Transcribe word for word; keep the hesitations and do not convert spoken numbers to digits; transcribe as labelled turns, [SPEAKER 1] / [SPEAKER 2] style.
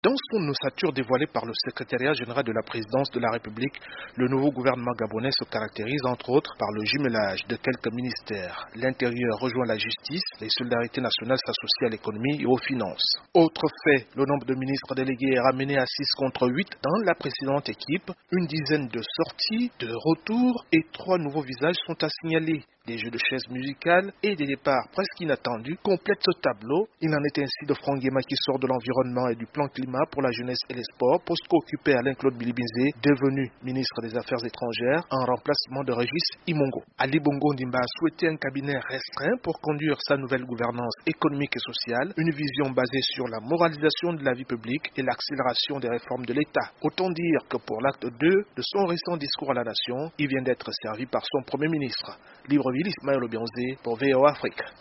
[SPEAKER 1] Dans son ossature dévoilée par le secrétariat général de la présidence de la République, le nouveau gouvernement gabonais se caractérise entre autres par le jumelage de quelques ministères. L'intérieur rejoint la justice, les solidarités nationales s'associent à l'économie et aux finances. Autre fait, le nombre de ministres délégués est ramené à six contre huit dans la précédente équipe. Une dizaine de sorties, de retours et trois nouveaux visages sont à signaler. Des jeux de chaises musicales et des départs presque inattendus complètent ce tableau. Il en est ainsi de Franck Guéma qui sort de l'environnement et du plan climat pour la jeunesse et les sports, poste qu'occupait Alain-Claude Bilibinzé, devenu ministre des Affaires étrangères en remplacement de Régis Imongo. Ali Bongo Ndimba a souhaité un cabinet restreint pour conduire sa nouvelle gouvernance économique et sociale, une vision basée sur la moralisation de la vie publique et l'accélération des réformes de l'État. Autant dire que pour l'acte deux de son récent discours à la nation, il vient d'être servi par son premier ministre. Libreville, Ismaël Obianzé pour V O A Afrique.